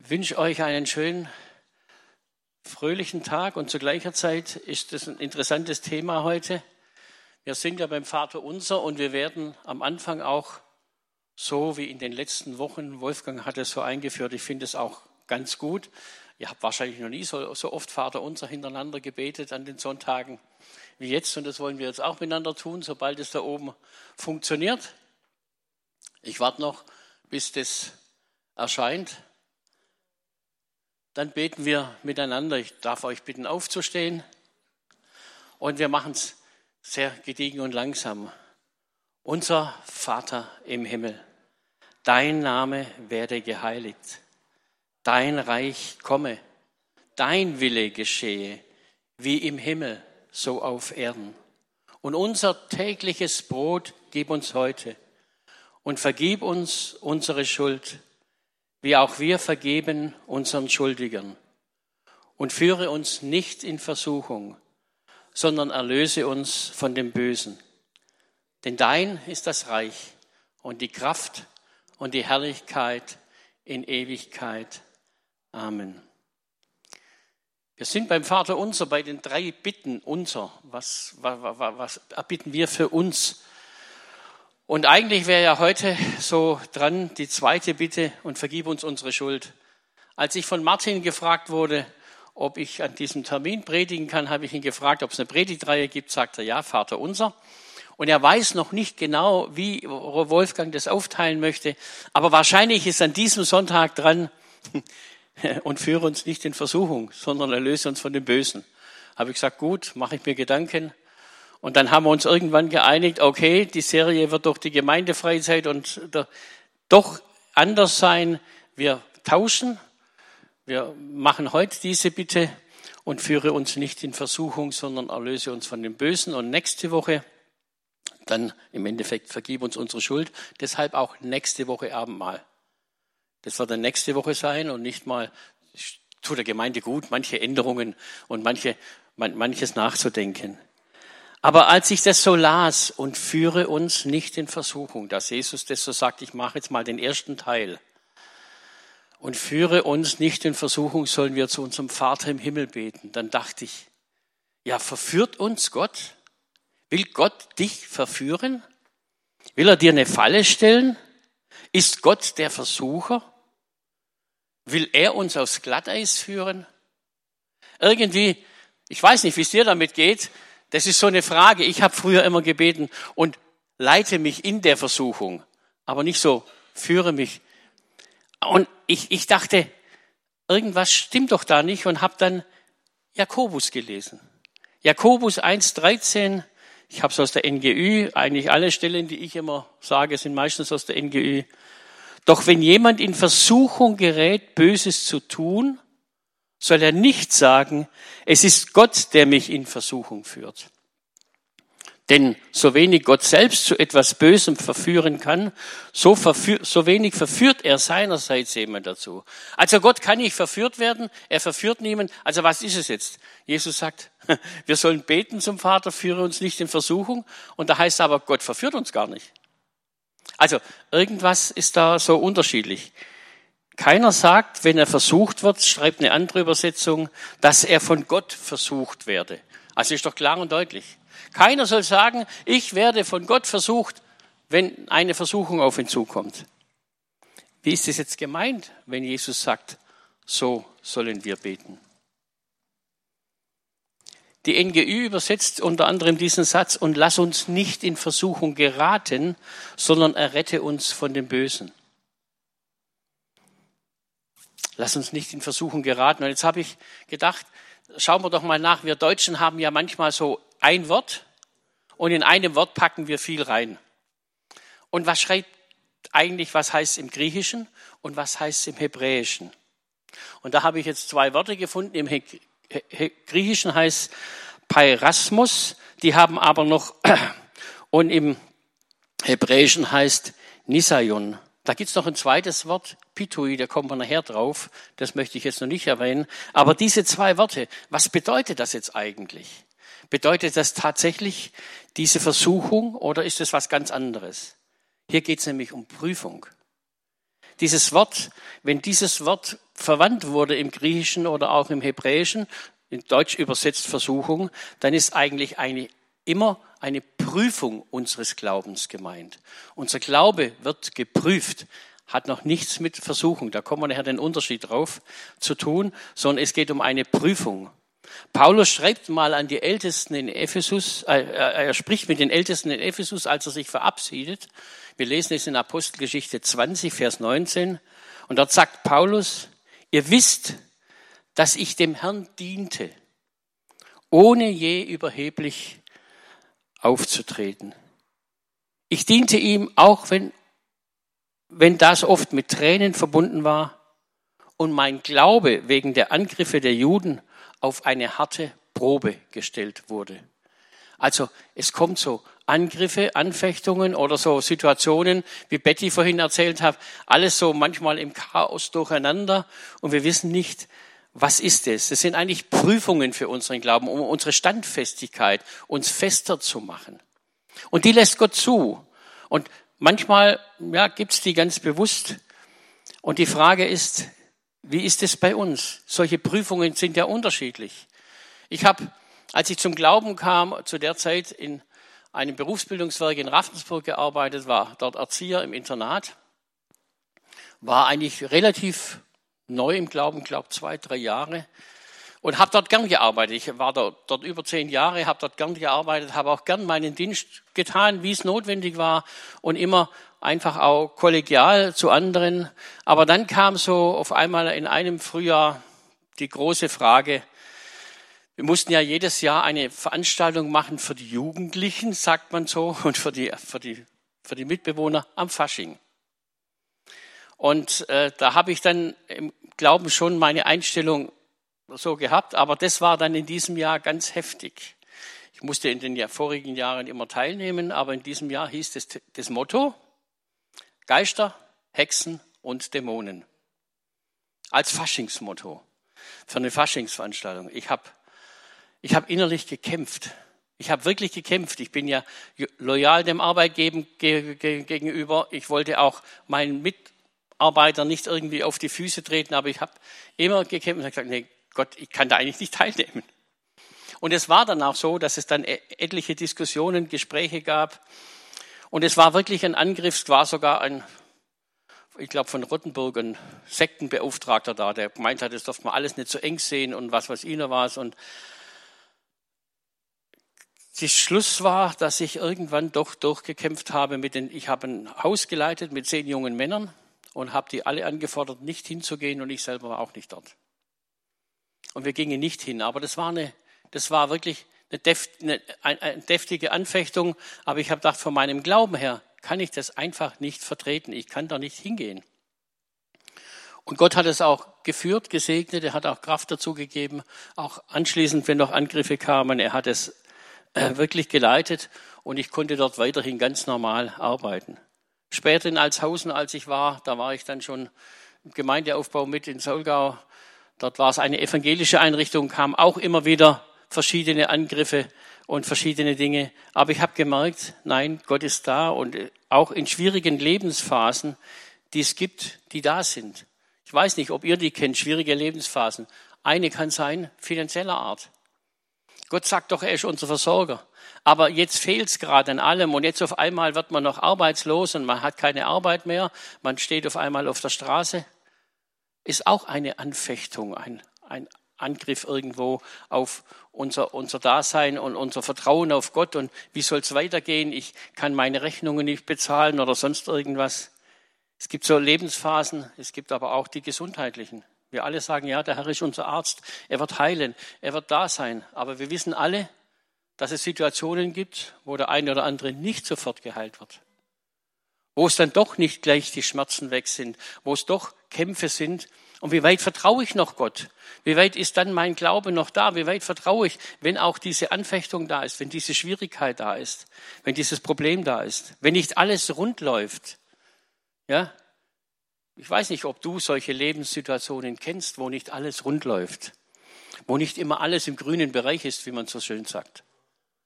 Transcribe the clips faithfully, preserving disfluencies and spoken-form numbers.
Ich wünsche euch einen schönen, fröhlichen Tag und zu gleicher Zeit ist das ein interessantes Thema heute. Wir sind ja beim Vater Unser und wir werden am Anfang auch so wie in den letzten Wochen, Wolfgang hat es so eingeführt, ich finde es auch ganz gut. Ihr habt wahrscheinlich noch nie so, so oft Vater Unser hintereinander gebetet an den Sonntagen wie jetzt und das wollen wir jetzt auch miteinander tun, sobald es da oben funktioniert. Ich warte noch, bis das erscheint. Dann beten wir miteinander. Ich darf euch bitten, aufzustehen. Und wir machen es sehr gediegen und langsam. Unser Vater im Himmel, dein Name werde geheiligt. Dein Reich komme. Dein Wille geschehe, wie im Himmel, so auf Erden. Und unser tägliches Brot gib uns heute. Und vergib uns unsere Schuld, wie auch wir vergeben unseren Schuldigern. Und führe uns nicht in Versuchung, sondern erlöse uns von dem Bösen. Denn dein ist das Reich und die Kraft und die Herrlichkeit in Ewigkeit. Amen. Wir sind beim Vater Unser bei den drei Bitten unser. Was, was, was, was erbitten wir für uns? Und eigentlich wäre ja heute so dran die zweite Bitte und vergib uns unsere Schuld. Als ich von Martin gefragt wurde, ob ich an diesem Termin predigen kann, habe ich ihn gefragt, ob es eine Predigtreihe gibt, sagt er ja, Vater Unser. Und er weiß noch nicht genau, wie Wolfgang das aufteilen möchte, aber wahrscheinlich ist an diesem Sonntag dran und führe uns nicht in Versuchung, sondern erlöse uns von dem Bösen. Habe ich gesagt, gut, mache ich mir Gedanken. Und dann haben wir uns irgendwann geeinigt, okay, die Serie wird durch die Gemeindefreizeit und doch anders sein. Wir tauschen, wir machen heute diese Bitte und führe uns nicht in Versuchung, sondern erlöse uns von dem Bösen. Und nächste Woche, dann im Endeffekt vergib uns unsere Schuld, deshalb auch nächste Woche Abendmahl. Das wird dann nächste Woche sein und nicht mal, tut der Gemeinde gut, manche Änderungen und manche, man, manches nachzudenken. Aber als ich das so las und führe uns nicht in Versuchung, dass Jesus das so sagt, ich mache jetzt mal den ersten Teil und führe uns nicht in Versuchung, sollen wir zu unserem Vater im Himmel beten. Dann dachte ich, ja, verführt uns Gott? Will Gott dich verführen? Will er dir eine Falle stellen? Ist Gott der Versucher? Will er uns aufs Glatteis führen? Irgendwie, ich weiß nicht, wie es dir damit geht. Das ist so eine Frage. Ich habe früher immer gebeten und leite mich in der Versuchung, aber nicht so, führe mich. Und ich, ich dachte, irgendwas stimmt doch da nicht und habe dann Jakobus gelesen. Jakobus eins dreizehn, ich habe es aus der N G Ü, eigentlich alle Stellen, die ich immer sage, sind meistens aus der N G Ü. Doch wenn jemand in Versuchung gerät, Böses zu tun, soll er nicht sagen, es ist Gott, der mich in Versuchung führt. Denn so wenig Gott selbst zu etwas Bösem verführen kann, so, verführ, so wenig verführt er seinerseits jemand dazu. Also Gott kann nicht verführt werden, er verführt niemand. Also was ist es jetzt? Jesus sagt, wir sollen beten zum Vater, führe uns nicht in Versuchung. Und da heißt es aber, Gott verführt uns gar nicht. Also irgendwas ist da so unterschiedlich. Keiner sagt, wenn er versucht wird, schreibt eine andere Übersetzung, dass er von Gott versucht werde. Also ist doch klar und deutlich. Keiner soll sagen, ich werde von Gott versucht, wenn eine Versuchung auf ihn zukommt. Wie ist es jetzt gemeint, wenn Jesus sagt, so sollen wir beten? Die N G Ü übersetzt unter anderem diesen Satz, und lass uns nicht in Versuchung geraten, sondern errette uns von dem Bösen. Lass uns nicht in Versuchung geraten. Und jetzt habe ich gedacht, schauen wir doch mal nach. Wir Deutschen haben ja manchmal so ein Wort und in einem Wort packen wir viel rein. Und was schreibt eigentlich, was heißt im Griechischen und was heißt im Hebräischen? Und da habe ich jetzt zwei Worte gefunden. Im He- He- Griechischen heißt Peirasmus, die haben aber noch, und im Hebräischen heißt Nisayon. Da gibt es noch ein zweites Wort, Pitui, da kommen wir nachher drauf, das möchte ich jetzt noch nicht erwähnen. Aber diese zwei Worte, was bedeutet das jetzt eigentlich? Bedeutet das tatsächlich diese Versuchung oder ist es was ganz anderes? Hier geht es nämlich um Prüfung. dieses Wort, wenn dieses Wort verwandt wurde im Griechischen oder auch im Hebräischen, in Deutsch übersetzt Versuchung, dann ist eigentlich eine, immer eine Prüfung unseres Glaubens gemeint. Unser Glaube wird geprüft, hat noch nichts mit Versuchung, da kommen wir nachher den Unterschied drauf, zu tun, sondern es geht um eine Prüfung. Paulus schreibt mal an die Ältesten in Ephesus, äh, er spricht mit den Ältesten in Ephesus, als er sich verabschiedet. Wir lesen es in Apostelgeschichte zwanzig, Vers neunzehn. Und dort sagt Paulus, ihr wisst, dass ich dem Herrn diente, ohne je überheblich aufzutreten. Ich diente ihm, auch wenn, wenn das oft mit Tränen verbunden war und mein Glaube wegen der Angriffe der Juden auf eine harte Probe gestellt wurde. Also es kommt so Angriffe, Anfechtungen oder so Situationen, wie Betty vorhin erzählt hat, alles so manchmal im Chaos durcheinander und wir wissen nicht, was ist es? Das sind eigentlich Prüfungen für unseren Glauben, um unsere Standfestigkeit, uns fester zu machen. Und die lässt Gott zu. Und manchmal ja, gibt's die ganz bewusst. Und die Frage ist, wie ist es bei uns? Solche Prüfungen sind ja unterschiedlich. Ich habe, als ich zum Glauben kam, zu der Zeit in einem Berufsbildungswerk in Ravensburg gearbeitet, war dort Erzieher im Internat, war eigentlich relativ neu im Glauben, glaube zwei, drei Jahre und habe dort gern gearbeitet. Ich war dort, dort über zehn Jahre, habe dort gern gearbeitet, habe auch gern meinen Dienst getan, wie es notwendig war und immer einfach auch kollegial zu anderen. Aber dann kam so auf einmal in einem Frühjahr die große Frage, wir mussten ja jedes Jahr eine Veranstaltung machen für die Jugendlichen, sagt man so, und für die, für die, für die Mitbewohner am Fasching. Und äh, da habe ich dann im Glauben schon meine Einstellung so gehabt, aber das war dann in diesem Jahr ganz heftig. Ich musste in den vorigen Jahren immer teilnehmen, aber in diesem Jahr hieß das, das Motto Geister, Hexen und Dämonen. Als Faschingsmotto für eine Faschingsveranstaltung. Ich habe ich hab innerlich gekämpft. Ich habe wirklich gekämpft. Ich bin ja loyal dem Arbeitgeber gegenüber. Ich wollte auch meinen Mitarbeitern nicht irgendwie auf die Füße treten, aber ich habe immer gekämpft und gesagt, nee, Gott, ich kann da eigentlich nicht teilnehmen. Und es war dann auch so, dass es dann etliche Diskussionen, Gespräche gab. Und es war wirklich ein Angriff, es war sogar ein, ich glaube von Rottenburg, ein Sektenbeauftragter da, der gemeint hat, das darf man alles nicht so eng sehen und was weiß ich noch was. Und der Schluss war, dass ich irgendwann doch durchgekämpft habe mit den, ich habe ein Haus geleitet mit zehn jungen Männern und habe die alle angefordert, nicht hinzugehen und ich selber war auch nicht dort. Und wir gingen nicht hin, aber das war eine, das war wirklich eine, deft, eine, eine deftige Anfechtung, aber ich habe gedacht, von meinem Glauben her kann ich das einfach nicht vertreten, ich kann da nicht hingehen. Und Gott hat es auch geführt, gesegnet, er hat auch Kraft dazu gegeben, auch anschließend, wenn noch Angriffe kamen, er hat es äh, wirklich geleitet und ich konnte dort weiterhin ganz normal arbeiten. Später in Altshausen, als ich war, da war ich dann schon im Gemeindeaufbau mit in Solgau. Dort war es eine evangelische Einrichtung, kamen auch immer wieder verschiedene Angriffe und verschiedene Dinge. Aber ich habe gemerkt, nein, Gott ist da und auch in schwierigen Lebensphasen, die es gibt, die da sind. Ich weiß nicht, ob ihr die kennt, schwierige Lebensphasen. Eine kann sein, finanzieller Art. Gott sagt doch, er ist unser Versorger. Aber jetzt fehlt es gerade an allem und jetzt auf einmal wird man noch arbeitslos und man hat keine Arbeit mehr. Man steht auf einmal auf der Straße. Ist auch eine Anfechtung, ein, ein Angriff irgendwo auf unser, unser Dasein und unser Vertrauen auf Gott. Und wie soll es weitergehen? Ich kann meine Rechnungen nicht bezahlen oder sonst irgendwas. Es gibt so Lebensphasen, es gibt aber auch die gesundheitlichen. Wir alle sagen, ja, der Herr ist unser Arzt, er wird heilen, er wird da sein. Aber wir wissen alle, dass es Situationen gibt, wo der eine oder andere nicht sofort geheilt wird. Wo es dann doch nicht gleich die Schmerzen weg sind, wo es doch Kämpfe sind. Und wie weit vertraue ich noch Gott? Wie weit ist dann mein Glaube noch da? Wie weit vertraue ich, wenn auch diese Anfechtung da ist, wenn diese Schwierigkeit da ist, wenn dieses Problem da ist, wenn nicht alles rund läuft? Ja? Ich weiß nicht, ob du solche Lebenssituationen kennst, wo nicht alles rund läuft, wo nicht immer alles im grünen Bereich ist, wie man so schön sagt.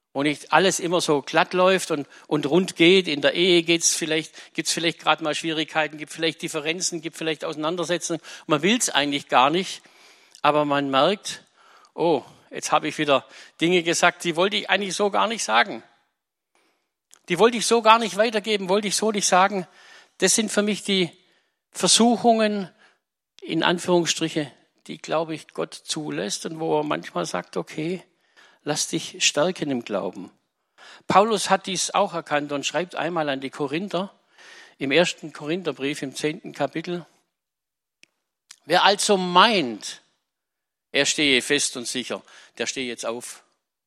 wo nicht alles immer so glatt läuft und, und rund geht. In der Ehe geht's vielleicht, gibt's vielleicht gerade mal Schwierigkeiten, gibt vielleicht Differenzen, gibt vielleicht Auseinandersetzungen. Man will's eigentlich gar nicht, aber man merkt, oh, jetzt habe ich wieder Dinge gesagt, die wollte ich eigentlich so gar nicht sagen. Die wollte ich so gar nicht weitergeben, wollte ich so nicht sagen. Das sind für mich die Versuchungen, in Anführungsstriche, die, glaube ich, Gott zulässt und wo er manchmal sagt, okay, lass dich stärken im Glauben. Paulus hat dies auch erkannt und schreibt einmal an die Korinther, im ersten Korintherbrief, im zehnten Kapitel, wer also meint, er stehe fest und sicher, der stehe jetzt auf.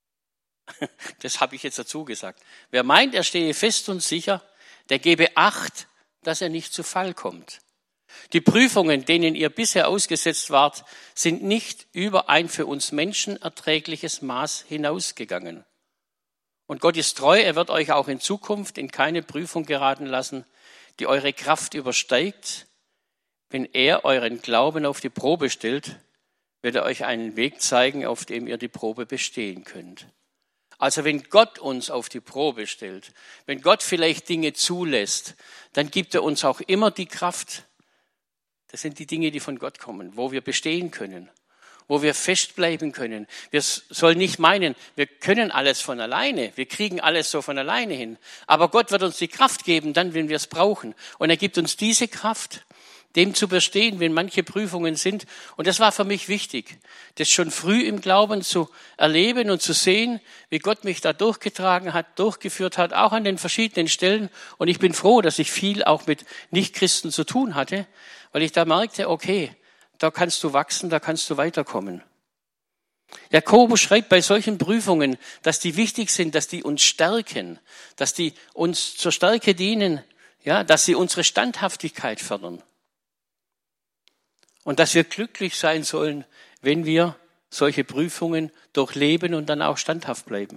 Das habe ich jetzt dazu gesagt. Wer meint, er stehe fest und sicher, der gebe Acht, dass er nicht zu Fall kommt. Die Prüfungen, denen ihr bisher ausgesetzt wart, sind nicht über ein für uns Menschen erträgliches Maß hinausgegangen. Und Gott ist treu, er wird euch auch in Zukunft in keine Prüfung geraten lassen, die eure Kraft übersteigt. Wenn er euren Glauben auf die Probe stellt, wird er euch einen Weg zeigen, auf dem ihr die Probe bestehen könnt. Also wenn Gott uns auf die Probe stellt, wenn Gott vielleicht Dinge zulässt, dann gibt er uns auch immer die Kraft. Das sind die Dinge, die von Gott kommen, wo wir bestehen können, wo wir festbleiben können. Wir sollen nicht meinen, wir können alles von alleine, wir kriegen alles so von alleine hin. Aber Gott wird uns die Kraft geben, dann, wenn wir es brauchen. Und er gibt uns diese Kraft, dem zu bestehen, wenn manche Prüfungen sind. Und das war für mich wichtig, das schon früh im Glauben zu erleben und zu sehen, wie Gott mich da durchgetragen hat, durchgeführt hat, auch an den verschiedenen Stellen. Und ich bin froh, dass ich viel auch mit Nichtchristen zu tun hatte, weil ich da merkte, okay, da kannst du wachsen, da kannst du weiterkommen. Jakobus schreibt bei solchen Prüfungen, dass die wichtig sind, dass die uns stärken, dass die uns zur Stärke dienen, ja, dass sie unsere Standhaftigkeit fördern. Und dass wir glücklich sein sollen, wenn wir solche Prüfungen durchleben und dann auch standhaft bleiben.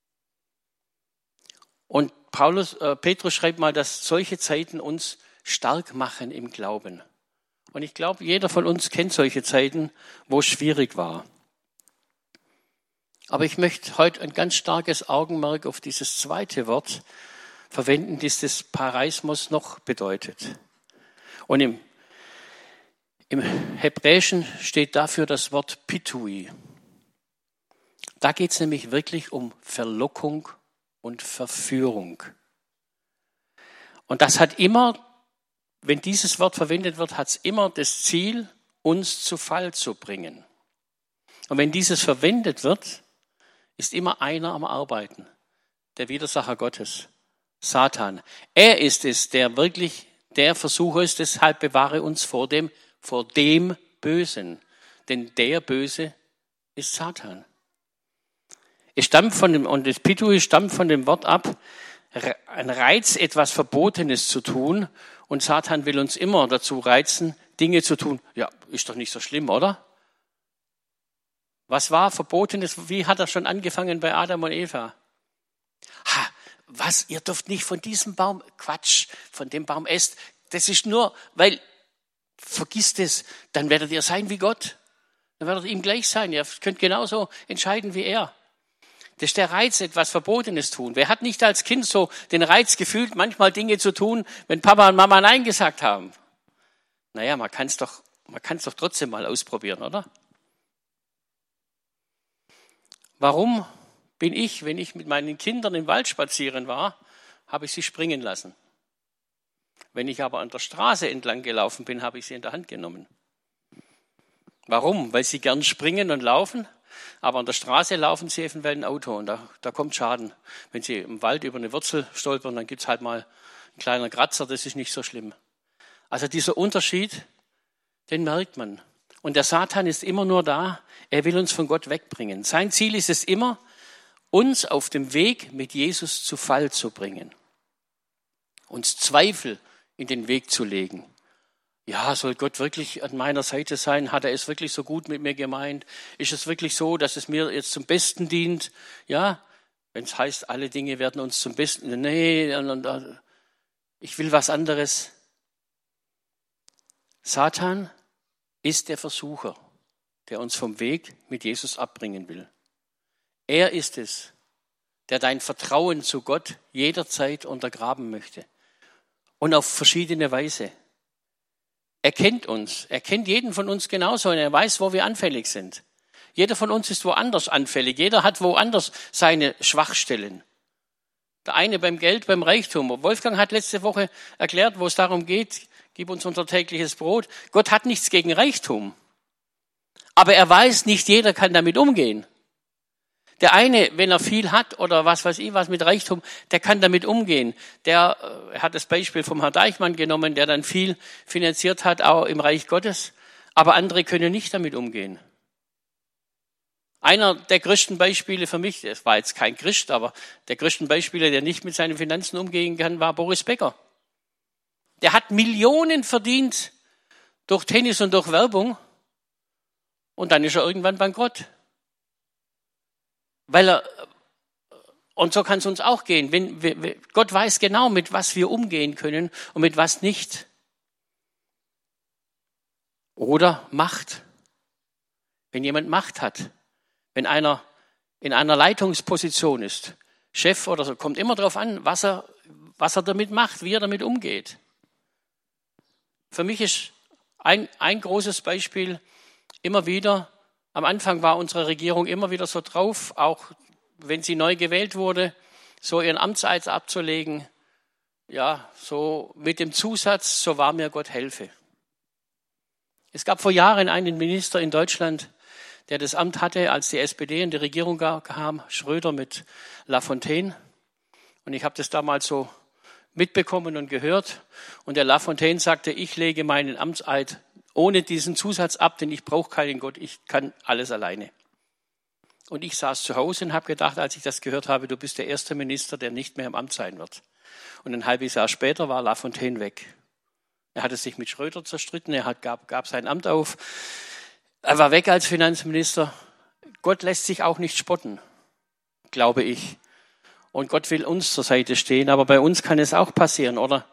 Und Paulus, äh, Petrus schreibt mal, dass solche Zeiten uns stark machen im Glauben. Und ich glaube, jeder von uns kennt solche Zeiten, wo es schwierig war. Aber ich möchte heute ein ganz starkes Augenmerk auf dieses zweite Wort verwenden, das das Paraismos noch bedeutet. Und im Im Hebräischen steht dafür das Wort Pitui. Da geht es nämlich wirklich um Verlockung und Verführung. Und das hat immer, wenn dieses Wort verwendet wird, hat es immer das Ziel, uns zu Fall zu bringen. Und wenn dieses verwendet wird, ist immer einer am Arbeiten, der Widersacher Gottes, Satan. Er ist es, der wirklich der Versucher ist, deshalb bewahre uns vor dem vor dem Bösen. Denn der Böse ist Satan. Es stammt von dem, und das Pitui stammt von dem Wort ab, ein Reiz, etwas Verbotenes zu tun. Und Satan will uns immer dazu reizen, Dinge zu tun. Ja, ist doch nicht so schlimm, oder? Was war Verbotenes? Wie hat er schon angefangen bei Adam und Eva? Ha, was, ihr dürft nicht von diesem Baum, Quatsch, von dem Baum esst. Das ist nur, weil vergisst es, dann werdet ihr sein wie Gott. Dann werdet ihr ihm gleich sein. Ihr könnt genauso entscheiden wie er. Das ist der Reiz, etwas Verbotenes tun. Wer hat nicht als Kind so den Reiz gefühlt, manchmal Dinge zu tun, wenn Papa und Mama Nein gesagt haben? Naja, man kann es doch, man kann es doch trotzdem mal ausprobieren, oder? Warum bin ich, wenn ich mit meinen Kindern im Wald spazieren war, habe ich sie springen lassen? Wenn ich aber an der Straße entlang gelaufen bin, habe ich sie in der Hand genommen. Warum? Weil sie gern springen und laufen, aber an der Straße laufen sie eventuell ein Auto und da, da kommt Schaden. Wenn sie im Wald über eine Wurzel stolpern, dann gibt es halt mal ein kleiner Kratzer, das ist nicht so schlimm. Also dieser Unterschied, den merkt man. Und der Satan ist immer nur da, er will uns von Gott wegbringen. Sein Ziel ist es immer, uns auf dem Weg mit Jesus zu Fall zu bringen. Uns Zweifel in den Weg zu legen. Ja, soll Gott wirklich an meiner Seite sein? Hat er es wirklich so gut mit mir gemeint? Ist es wirklich so, dass es mir jetzt zum Besten dient? Ja, wenn es heißt, alle Dinge werden uns zum Besten. Nee, ich will was anderes. Satan ist der Versucher, der uns vom Weg mit Jesus abbringen will. Er ist es, der dein Vertrauen zu Gott jederzeit untergraben möchte. Und auf verschiedene Weise. Er kennt uns. Er kennt jeden von uns genauso und er weiß, wo wir anfällig sind. Jeder von uns ist woanders anfällig. Jeder hat woanders seine Schwachstellen. Der eine beim Geld, beim Reichtum. Wolfgang hat letzte Woche erklärt, wo es darum geht, gib uns unser tägliches Brot. Gott hat nichts gegen Reichtum. Aber er weiß, nicht jeder kann damit umgehen. Der eine, wenn er viel hat oder was weiß ich was mit Reichtum, der kann damit umgehen. Der er hat das Beispiel vom Herrn Deichmann genommen, der dann viel finanziert hat, auch im Reich Gottes. Aber andere können nicht damit umgehen. Einer der größten Beispiele für mich, es war jetzt kein Christ, aber der größten Beispiele, der nicht mit seinen Finanzen umgehen kann, war Boris Becker. Der hat Millionen verdient durch Tennis und durch Werbung und dann ist er irgendwann bankrott. Weil er, und so kann es uns auch gehen. Wenn, wir, Gott weiß genau, mit was wir umgehen können und mit was nicht. Oder Macht. Wenn jemand Macht hat, wenn einer in einer Leitungsposition ist, Chef oder so, kommt immer darauf an, was er, was er damit macht, wie er damit umgeht. Für mich ist ein, ein großes Beispiel immer wieder, am Anfang war unsere Regierung immer wieder so drauf, auch wenn sie neu gewählt wurde, so ihren Amtseid abzulegen, ja, so mit dem Zusatz, so wahr mir Gott helfe. Es gab vor Jahren einen Minister in Deutschland, der das Amt hatte, als die S P D in die Regierung kam, Schröder mit Lafontaine. Und ich habe das damals so mitbekommen und gehört. Und der Lafontaine sagte, ich lege meinen Amtseid ohne diesen Zusatz ab, denn ich brauche keinen Gott, ich kann alles alleine. Und ich saß zu Hause und habe gedacht, als ich das gehört habe, du bist der erste Minister, der nicht mehr im Amt sein wird. Und ein halbes Jahr später war Lafontaine weg. Er hatte sich mit Schröder zerstritten, er hat, gab, gab sein Amt auf. Er war weg als Finanzminister. Gott lässt sich auch nicht spotten, glaube ich. Und Gott will uns zur Seite stehen, aber bei uns kann es auch passieren, oder?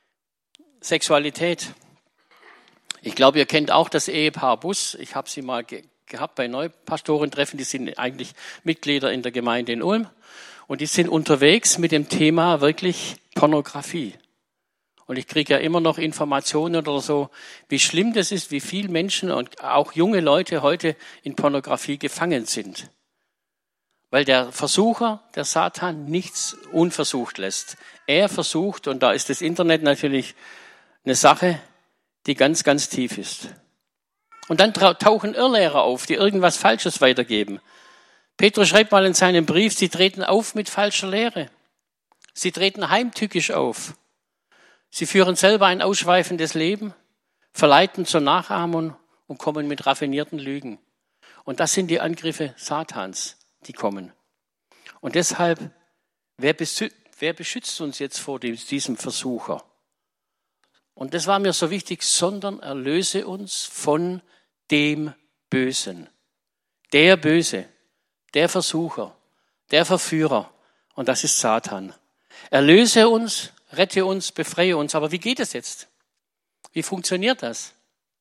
Sexualität. Ich glaube, ihr kennt auch das Ehepaar Bus. Ich habe sie mal ge- gehabt bei Neupastorentreffen. Die sind eigentlich Mitglieder in der Gemeinde in Ulm. Und die sind unterwegs mit dem Thema wirklich Pornografie. Und ich kriege ja immer noch Informationen oder so, wie schlimm das ist, wie viele Menschen und auch junge Leute heute in Pornografie gefangen sind. Weil der Versucher, der Satan, nichts unversucht lässt. Er versucht, und da ist das Internet natürlich eine Sache, die ganz, ganz tief ist. Und dann tauchen Irrlehrer auf, die irgendwas Falsches weitergeben. Petrus schreibt mal in seinem Brief, sie treten auf mit falscher Lehre. Sie treten heimtückisch auf. Sie führen selber ein ausschweifendes Leben, verleiten zur Nachahmung und kommen mit raffinierten Lügen. Und das sind die Angriffe Satans, die kommen. Und deshalb, wer beschützt uns jetzt vor diesem Versucher? Und das war mir so wichtig, sondern erlöse uns von dem Bösen. Der Böse, der Versucher, der Verführer. Und das ist Satan. Erlöse uns, rette uns, befreie uns. Aber wie geht es jetzt? Wie funktioniert das?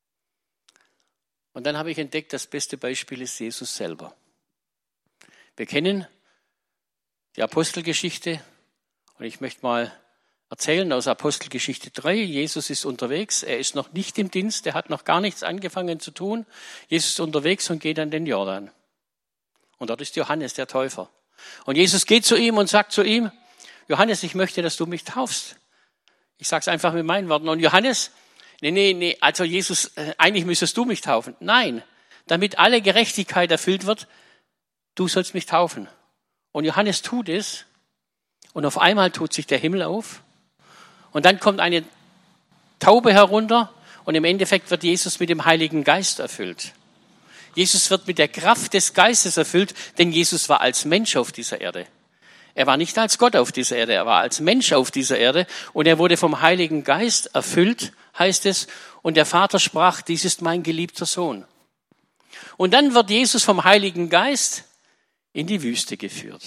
Und dann habe ich entdeckt, das beste Beispiel ist Jesus selber. Wir kennen die Apostelgeschichte und ich möchte mal erzählen aus Apostelgeschichte drei. Jesus ist unterwegs, er ist noch nicht im Dienst, er hat noch gar nichts angefangen zu tun. Jesus ist unterwegs und geht an den Jordan. Und dort ist Johannes, der Täufer. Und Jesus geht zu ihm und sagt zu ihm, Johannes, ich möchte, dass du mich taufst. Ich sage es einfach mit meinen Worten. Und Johannes, nee, nee, nee, also Jesus, eigentlich müsstest du mich taufen. Nein, damit alle Gerechtigkeit erfüllt wird, du sollst mich taufen. Und Johannes tut es und auf einmal tut sich der Himmel auf und dann kommt eine Taube herunter und im Endeffekt wird Jesus mit dem Heiligen Geist erfüllt. Jesus wird mit der Kraft des Geistes erfüllt, denn Jesus war als Mensch auf dieser Erde. Er war nicht als Gott auf dieser Erde, er war als Mensch auf dieser Erde und er wurde vom Heiligen Geist erfüllt, heißt es, und der Vater sprach, dies ist mein geliebter Sohn. Und dann wird Jesus vom Heiligen Geist in die Wüste geführt.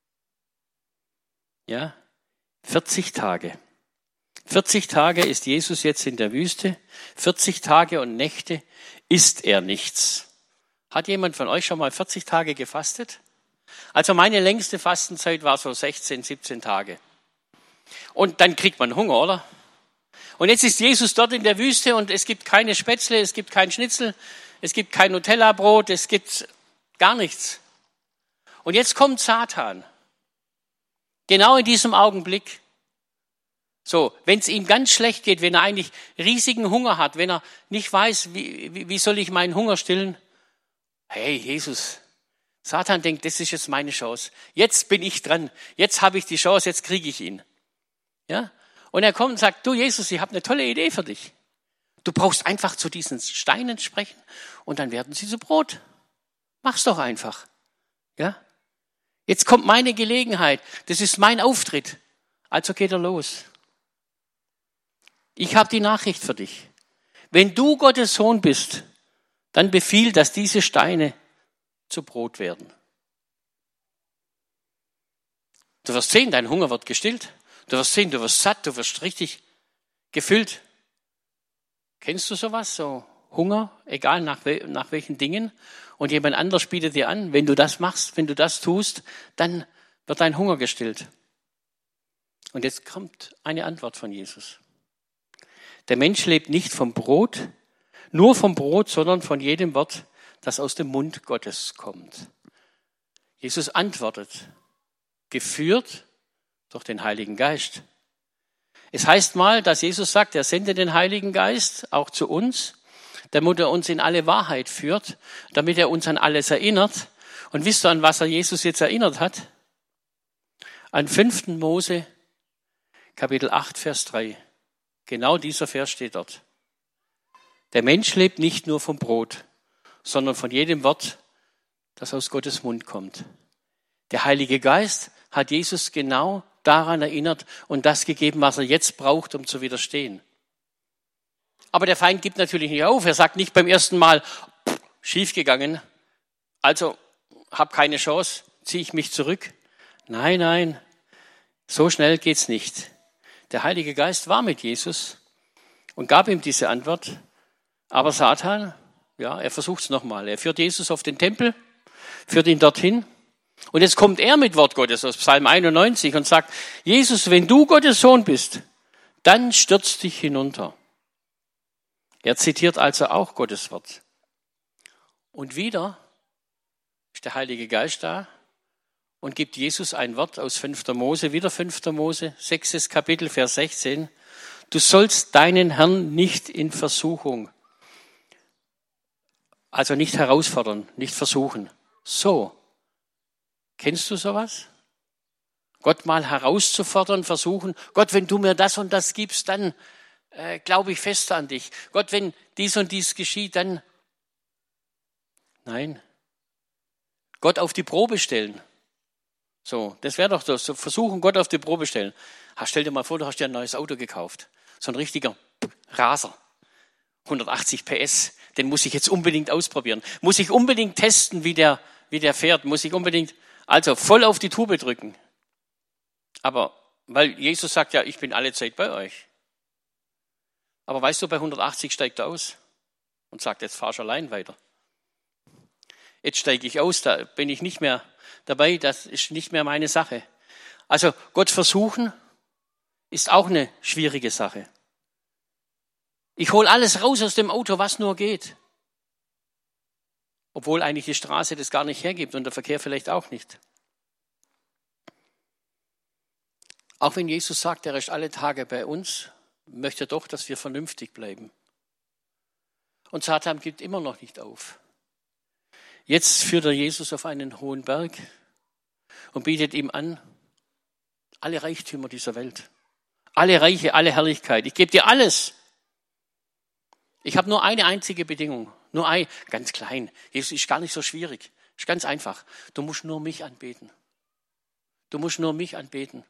Ja, vierzig Tage. vierzig Tage ist Jesus jetzt in der Wüste. vierzig Tage und Nächte isst er nichts. Hat jemand von euch schon mal vierzig Tage gefastet? Also meine längste Fastenzeit war so sechzehn, siebzehn Tage. Und dann kriegt man Hunger, oder? Und jetzt ist Jesus dort in der Wüste und es gibt keine Spätzle, es gibt kein Schnitzel, es gibt kein Nutella-Brot, es gibt gar nichts. Und jetzt kommt Satan. Genau in diesem Augenblick. So, wenn es ihm ganz schlecht geht, wenn er eigentlich riesigen Hunger hat, wenn er nicht weiß, wie, wie, wie soll ich meinen Hunger stillen? Hey, Jesus, Satan denkt, das ist jetzt meine Chance. Jetzt bin ich dran. Jetzt habe ich die Chance, jetzt kriege ich ihn. Ja? Und er kommt und sagt, du Jesus, ich habe eine tolle Idee für dich. Du brauchst einfach zu diesen Steinen sprechen und dann werden sie zu Brot. Mach's doch einfach. Ja? Jetzt kommt meine Gelegenheit. Das ist mein Auftritt. Also geht er los. Ich habe die Nachricht für dich. Wenn du Gottes Sohn bist, dann befiehl, dass diese Steine zu Brot werden. Du wirst sehen, dein Hunger wird gestillt. Du wirst sehen, du wirst satt, du wirst richtig gefüllt. Kennst du sowas? So Hunger, egal nach, wel- nach welchen Dingen. Und jemand anders bietet dir an, wenn du das machst, wenn du das tust, dann wird dein Hunger gestillt. Und jetzt kommt eine Antwort von Jesus. Der Mensch lebt nicht vom Brot, nur vom Brot, sondern von jedem Wort, das aus dem Mund Gottes kommt. Jesus antwortet, geführt durch den Heiligen Geist. Es heißt mal, dass Jesus sagt, er sendet den Heiligen Geist auch zu uns, damit er uns in alle Wahrheit führt, damit er uns an alles erinnert. Und wisst ihr, an was er Jesus jetzt erinnert hat? An fünften Mose, Kapitel acht, Vers drei. Genau dieser Vers steht dort. Der Mensch lebt nicht nur vom Brot, sondern von jedem Wort, das aus Gottes Mund kommt. Der Heilige Geist hat Jesus genau daran erinnert und das gegeben, was er jetzt braucht, um zu widerstehen. Aber der Feind gibt natürlich nicht auf. Er sagt nicht beim ersten Mal, schiefgegangen, also hab keine Chance, ziehe ich mich zurück. Nein, nein, so schnell geht's nicht. Der Heilige Geist war mit Jesus und gab ihm diese Antwort. Aber Satan, ja, er versucht es nochmal. Er führt Jesus auf den Tempel, führt ihn dorthin. Und jetzt kommt er mit Wort Gottes aus Psalm einundneunzig und sagt, Jesus, wenn du Gottes Sohn bist, dann stürz dich hinunter. Er zitiert also auch Gottes Wort. Und wieder ist der Heilige Geist da und gibt Jesus ein Wort aus fünfter Mose, wieder fünfter Mose, sechstes Kapitel, Vers sechzehn. Du sollst deinen Herrn nicht in Versuchung, also nicht herausfordern, nicht versuchen. So, kennst du sowas? Gott mal herauszufordern, versuchen. Gott, wenn du mir das und das gibst, dann äh, glaube ich fest an dich. Gott, wenn dies und dies geschieht, dann... Nein. Gott auf die Probe stellen. So, das wäre doch das. So versuchen, Gott auf die Probe stellen. Ha, stell dir mal vor, du hast dir ein neues Auto gekauft. So ein richtiger Raser. hundertachtzig P S. Den muss ich jetzt unbedingt ausprobieren. Muss ich unbedingt testen, wie der, wie der fährt. Muss ich unbedingt, also voll auf die Tube drücken. Aber, weil Jesus sagt ja, ich bin alle Zeit bei euch. Aber weißt du, bei hundertachtzig steigt er aus und sagt, jetzt fahrst du allein weiter. Jetzt steige ich aus, da bin ich nicht mehr dabei, das ist nicht mehr meine Sache. Also Gott versuchen ist auch eine schwierige Sache. Ich hole alles raus aus dem Auto, was nur geht. Obwohl eigentlich die Straße das gar nicht hergibt und der Verkehr vielleicht auch nicht. Auch wenn Jesus sagt, er ist alle Tage bei uns, möchte er doch, dass wir vernünftig bleiben. Und Satan gibt immer noch nicht auf. Jetzt führt er Jesus auf einen hohen Berg und bietet ihm an, alle Reichtümer dieser Welt, alle Reiche, alle Herrlichkeit. Ich gebe dir alles. Ich habe nur eine einzige Bedingung, nur ein, ganz klein. Jesus ist gar nicht so schwierig, ist ganz einfach. Du musst nur mich anbeten. Du musst nur mich anbeten.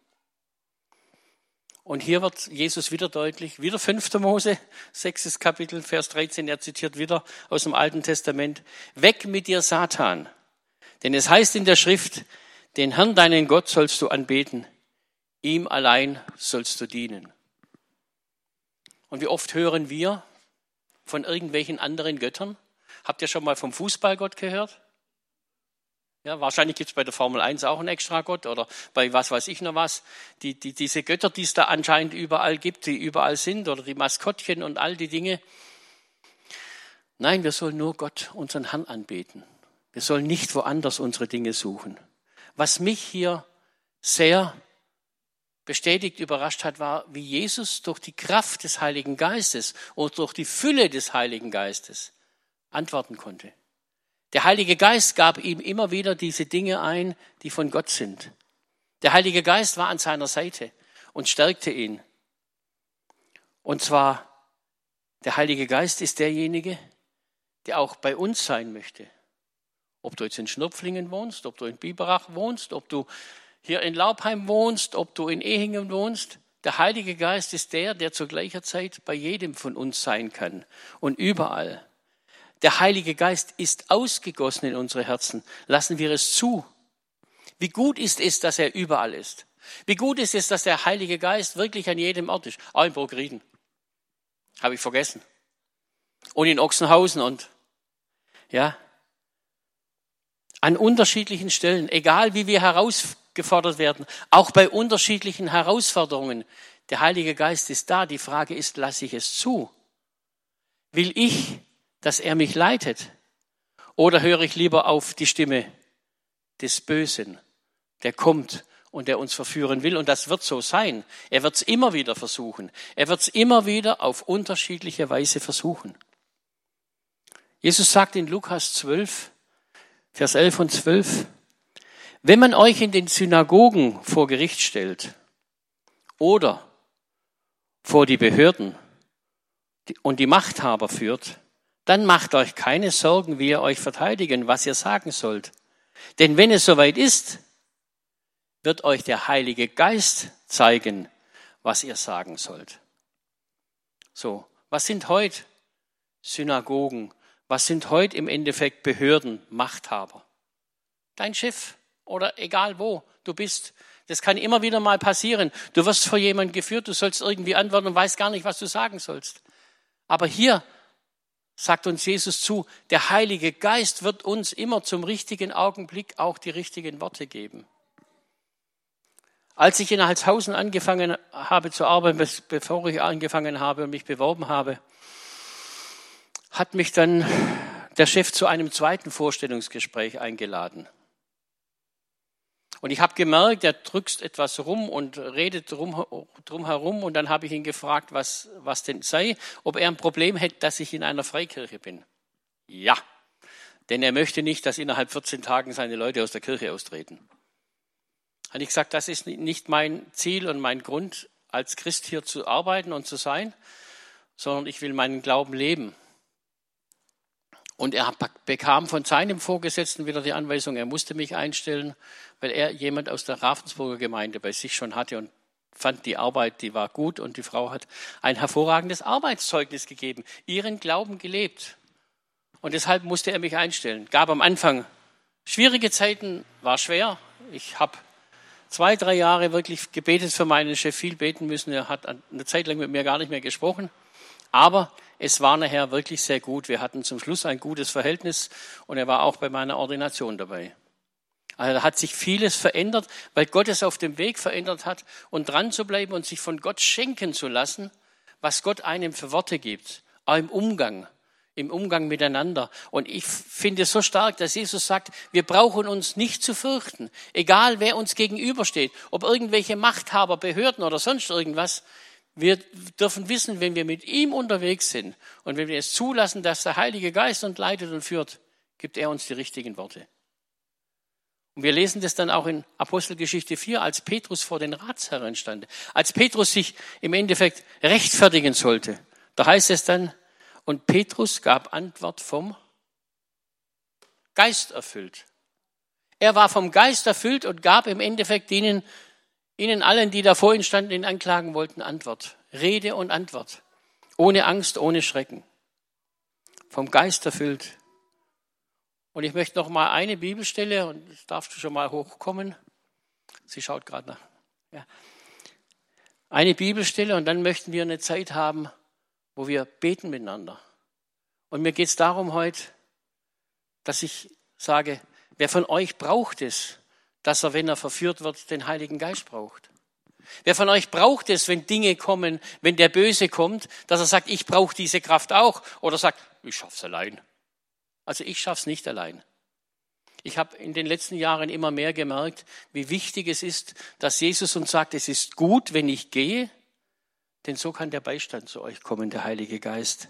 Und hier wird Jesus wieder deutlich, wieder fünfter Mose, sechstes Kapitel, Vers dreizehn, er zitiert wieder aus dem Alten Testament. Weg mit dir, Satan, denn es heißt in der Schrift, den Herrn, deinen Gott, sollst du anbeten, ihm allein sollst du dienen. Und wie oft hören wir von irgendwelchen anderen Göttern? Habt ihr schon mal vom Fußballgott gehört? Ja, wahrscheinlich gibt es bei der Formel eins auch einen extra Gott oder bei was weiß ich noch was. Die, die, diese Götter, die es da anscheinend überall gibt, die überall sind oder die Maskottchen und all die Dinge. Nein, wir sollen nur Gott, unseren Herrn, anbeten. Wir sollen nicht woanders unsere Dinge suchen. Was mich hier sehr bestätigt, überrascht hat, war, wie Jesus durch die Kraft des Heiligen Geistes und durch die Fülle des Heiligen Geistes antworten konnte. Der Heilige Geist gab ihm immer wieder diese Dinge ein, die von Gott sind. Der Heilige Geist war an seiner Seite und stärkte ihn. Und zwar, der Heilige Geist ist derjenige, der auch bei uns sein möchte. Ob du jetzt in Schnupflingen wohnst, ob du in Biberach wohnst, ob du hier in Laubheim wohnst, ob du in Ehingen wohnst. Der Heilige Geist ist der, der zur gleichen Zeit bei jedem von uns sein kann und überall. Der Heilige Geist ist ausgegossen in unsere Herzen. Lassen wir es zu. Wie gut ist es, dass er überall ist. Wie gut ist es, dass der Heilige Geist wirklich an jedem Ort ist. Auch in Burgrieden. Habe ich vergessen. Und in Ochsenhausen und ja, an unterschiedlichen Stellen, egal wie wir herausgefordert werden, auch bei unterschiedlichen Herausforderungen. Der Heilige Geist ist da. Die Frage ist, lasse ich es zu? Will ich, dass er mich leitet? Oder höre ich lieber auf die Stimme des Bösen, der kommt und der uns verführen will? Und das wird so sein. Er wird es immer wieder versuchen. Er wird es immer wieder auf unterschiedliche Weise versuchen. Jesus sagt in Lukas zwölf, Vers elf und zwölf, wenn man euch in den Synagogen vor Gericht stellt oder vor die Behörden und die Machthaber führt, dann macht euch keine Sorgen, wie ihr euch verteidigen, was ihr sagen sollt. Denn wenn es soweit ist, wird euch der Heilige Geist zeigen, was ihr sagen sollt. So, was sind heute Synagogen? Was sind heute im Endeffekt Behörden, Machthaber? Dein Chef oder egal wo du bist. Das kann immer wieder mal passieren. Du wirst vor jemanden geführt, du sollst irgendwie antworten und weißt gar nicht, was du sagen sollst. Aber hier sagt uns Jesus zu, der Heilige Geist wird uns immer zum richtigen Augenblick auch die richtigen Worte geben. Als ich in Altshausen angefangen habe zu arbeiten, bevor ich angefangen habe und mich beworben habe, hat mich dann der Chef zu einem zweiten Vorstellungsgespräch eingeladen. Und ich habe gemerkt, er drückt etwas rum und redet drum, drum herum. Und dann habe ich ihn gefragt, was, was denn sei, ob er ein Problem hätte, dass ich in einer Freikirche bin. Ja, denn er möchte nicht, dass innerhalb vierzehn Tagen seine Leute aus der Kirche austreten. Habe ich gesagt, das ist nicht mein Ziel und mein Grund, als Christ hier zu arbeiten und zu sein, sondern ich will meinen Glauben leben. Und er bekam von seinem Vorgesetzten wieder die Anweisung, er musste mich einstellen, weil er jemand aus der Ravensburger Gemeinde bei sich schon hatte und fand die Arbeit, die war gut und die Frau hat ein hervorragendes Arbeitszeugnis gegeben, ihren Glauben gelebt. Und deshalb musste er mich einstellen. Gab am Anfang schwierige Zeiten, war schwer. Ich habe zwei, drei Jahre wirklich gebetet für meinen Chef, viel beten müssen. Er hat eine Zeit lang mit mir gar nicht mehr gesprochen. Aber es war nachher wirklich sehr gut. Wir hatten zum Schluss ein gutes Verhältnis und er war auch bei meiner Ordination dabei. Also da hat sich vieles verändert, weil Gott es auf dem Weg verändert hat und dran zu bleiben und sich von Gott schenken zu lassen, was Gott einem für Worte gibt, auch im Umgang, im Umgang miteinander. Und ich finde es so stark, dass Jesus sagt, wir brauchen uns nicht zu fürchten, egal wer uns gegenübersteht, ob irgendwelche Machthaber, Behörden oder sonst irgendwas. Wir dürfen wissen, wenn wir mit ihm unterwegs sind und wenn wir es zulassen, dass der Heilige Geist uns leitet und führt, gibt er uns die richtigen Worte. Und wir lesen das dann auch in Apostelgeschichte vier, als Petrus vor den Ratsherren stand. Als Petrus sich im Endeffekt rechtfertigen sollte. Da heißt es dann, und Petrus gab Antwort vom Geist erfüllt. Er war vom Geist erfüllt und gab im Endeffekt ihnen Ihnen allen, die da vor Ihnen standen, ihn anklagen wollten, Antwort. Rede und Antwort. Ohne Angst, ohne Schrecken. Vom Geist erfüllt. Und ich möchte noch mal eine Bibelstelle, und das darfst du schon mal hochkommen. Sie schaut gerade nach. Ja. Eine Bibelstelle und dann möchten wir eine Zeit haben, wo wir beten miteinander. Und mir geht es darum heute, dass ich sage, Wer von euch braucht es, dass er, wenn er verführt wird, den Heiligen Geist braucht? Wer von euch braucht es, wenn Dinge kommen, wenn der Böse kommt, dass er sagt, ich brauche diese Kraft auch? Oder sagt, ich schaff's allein. Also ich schaff's nicht allein. Ich habe in den letzten Jahren immer mehr gemerkt, wie wichtig es ist, dass Jesus uns sagt, es ist gut, wenn ich gehe, denn so kann der Beistand zu euch kommen, der Heilige Geist.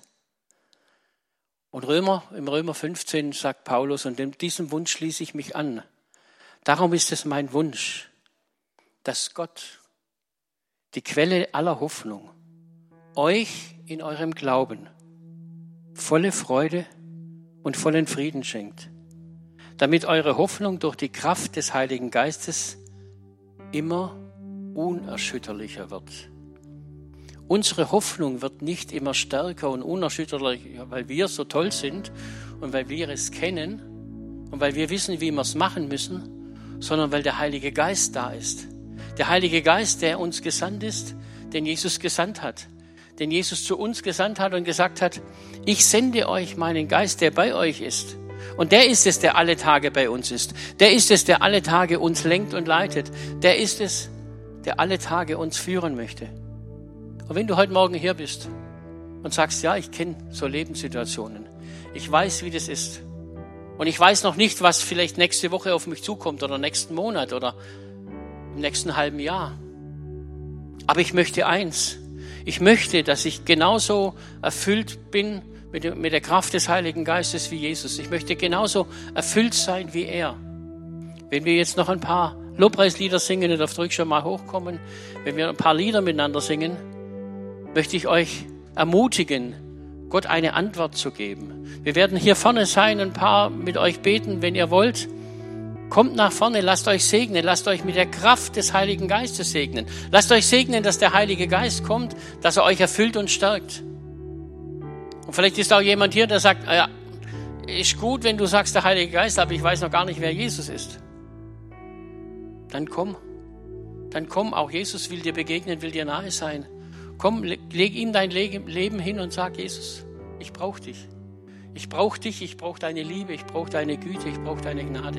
Und Römer, im Römer fünfzehn sagt Paulus, und diesem Wunsch schließe ich mich an. Darum ist es mein Wunsch, dass Gott, die Quelle aller Hoffnung, euch in eurem Glauben volle Freude und vollen Frieden schenkt, damit eure Hoffnung durch die Kraft des Heiligen Geistes immer unerschütterlicher wird. Unsere Hoffnung wird nicht immer stärker und unerschütterlicher, weil wir so toll sind und weil wir es kennen und weil wir wissen, wie wir es machen müssen, sondern weil der Heilige Geist da ist. Der Heilige Geist, der uns gesandt ist, den Jesus gesandt hat. Den Jesus zu uns gesandt hat und gesagt hat, ich sende euch meinen Geist, der bei euch ist. Und der ist es, der alle Tage bei uns ist. Der ist es, der alle Tage uns lenkt und leitet. Der ist es, der alle Tage uns führen möchte. Und wenn du heute Morgen hier bist und sagst, ja, ich kenne so Lebenssituationen. Ich weiß, wie das ist. Und ich weiß noch nicht, was vielleicht nächste Woche auf mich zukommt oder nächsten Monat oder im nächsten halben Jahr. Aber ich möchte eins. Ich möchte, dass ich genauso erfüllt bin mit, mit der Kraft des Heiligen Geistes wie Jesus. Ich möchte genauso erfüllt sein wie er. Wenn wir jetzt noch ein paar Lobpreislieder singen, ihr dürft ruhig schon mal hochkommen, wenn wir ein paar Lieder miteinander singen, möchte ich euch ermutigen, Gott eine Antwort zu geben. Wir werden hier vorne sein, ein paar mit euch beten, wenn ihr wollt. Kommt nach vorne, lasst euch segnen, lasst euch mit der Kraft des Heiligen Geistes segnen. Lasst euch segnen, dass der Heilige Geist kommt, dass er euch erfüllt und stärkt. Und vielleicht ist auch jemand hier, der sagt, ja, ist gut, wenn du sagst, der Heilige Geist, aber ich weiß noch gar nicht, wer Jesus ist. Dann komm, dann komm, auch Jesus will dir begegnen, will dir nahe sein. Komm, leg ihm dein Leben hin und sag, Jesus, ich brauche dich. Ich brauche dich, ich brauche deine Liebe, ich brauche deine Güte, ich brauche deine Gnade.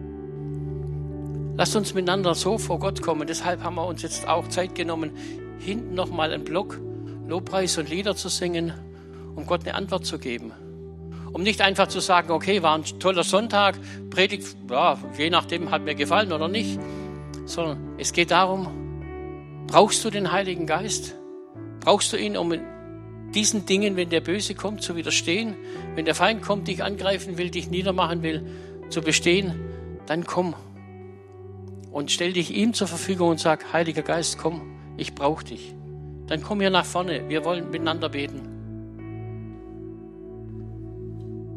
Lasst uns miteinander so vor Gott kommen. Deshalb haben wir uns jetzt auch Zeit genommen, hinten nochmal einen Block Lobpreis und Lieder zu singen, um Gott eine Antwort zu geben. Um nicht einfach zu sagen, okay, war ein toller Sonntag, Predigt, ja, je nachdem hat mir gefallen oder nicht, sondern es geht darum, brauchst du den Heiligen Geist? Brauchst du ihn, um diesen Dingen, wenn der Böse kommt, zu widerstehen? Wenn der Feind kommt, dich angreifen will, dich niedermachen will, zu bestehen, dann komm. Und stell dich ihm zur Verfügung und sag, Heiliger Geist, komm, ich brauche dich. Dann komm hier nach vorne, wir wollen miteinander beten.